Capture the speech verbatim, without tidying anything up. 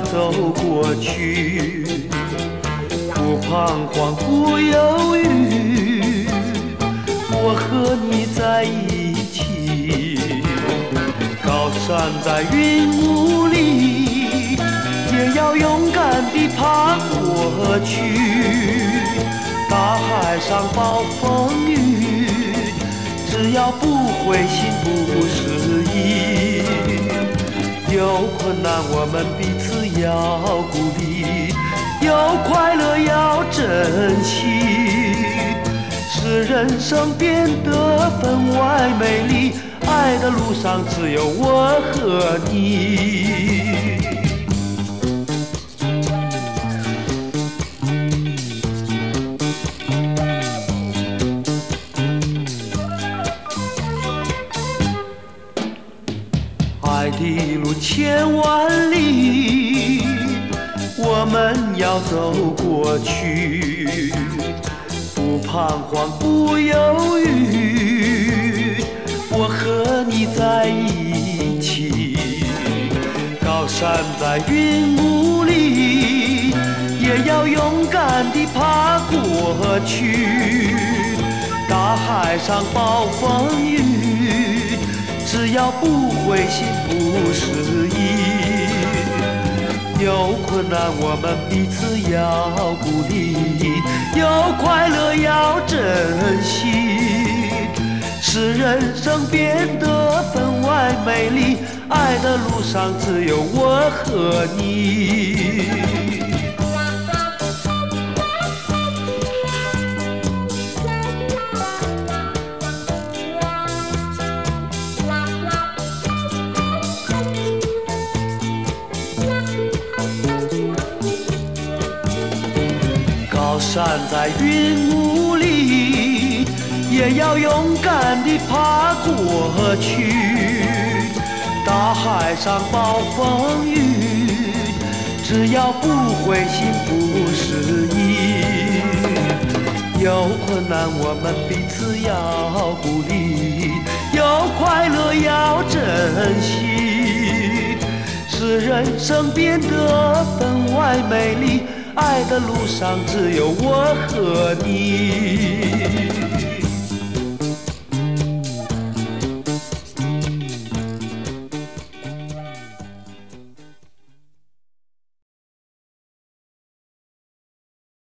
走过去，不彷徨不犹豫，我和你在一起。高山在云雾里，也要勇敢地爬过去。大海上暴风雨，只要不灰心不失意。有困难我们彼此要鼓励，有快乐要珍惜，使人生变得分外美丽。爱的路上只有我和你。爱的路千万里，我们要走过去，不彷徨不犹豫，我和你在一起。高山在云雾里，也要勇敢地爬过去。大海上暴风雨，只要不灰心不失意。有困难我们彼此要鼓励，有快乐要珍惜，使人生变得分外美丽。爱的路上只有我和你。高山在云雾里，也要勇敢地爬过去。大海上暴风雨，只要不灰心不失意。有困难我们彼此要鼓励，有快乐要珍惜，使人生变得分外美丽。爱的路上只有我和你。